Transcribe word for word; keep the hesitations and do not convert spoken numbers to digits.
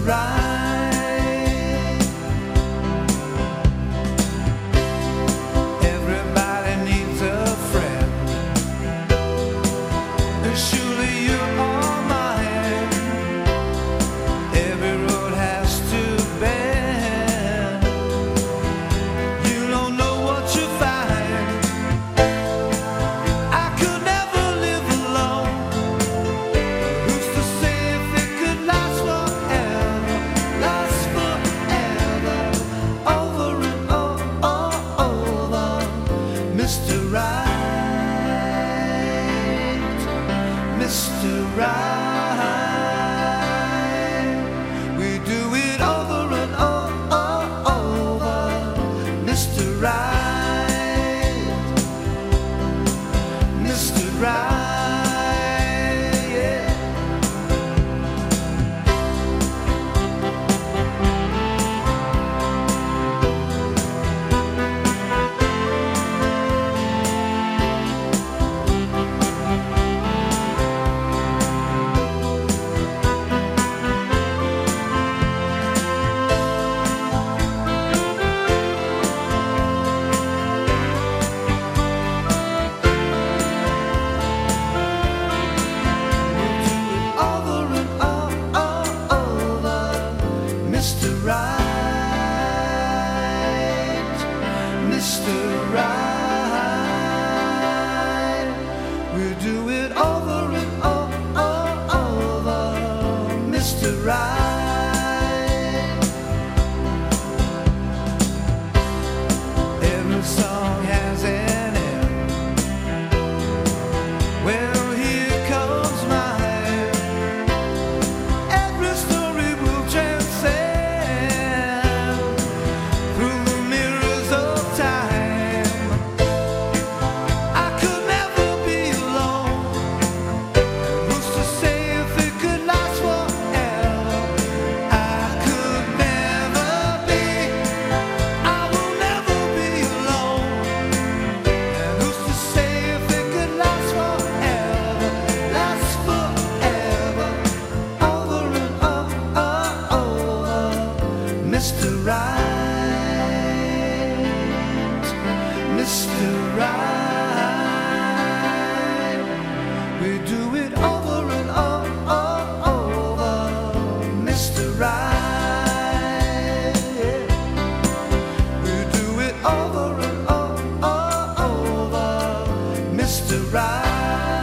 Right. Everybody needs a friend, and surely you are mine. Every road has to bend. You don't know what you find. I could never live alone. Who's to say if it could last forever, last forever, over and o- o- over, Mister Right, Mister Right. We do it over and o- o- over, Mister Right, Mister Right, yeah. Over and o- o- over, Mister Right, Mister Right. We'll do it over and o- o- over, Mister Right. Every song has an end. Well, here comes mine. Every story will transcend through the mirrors of time. I could never be alone. Who's to say if it could last forever? I could never be. I will never be alone. And who's to say if it could last forever, last forever, over and o- o- over, Mister Right, Mister Right. We do it over and o- o- over, Mister Right, yeah. We do it over and o- o- over, Mister Right.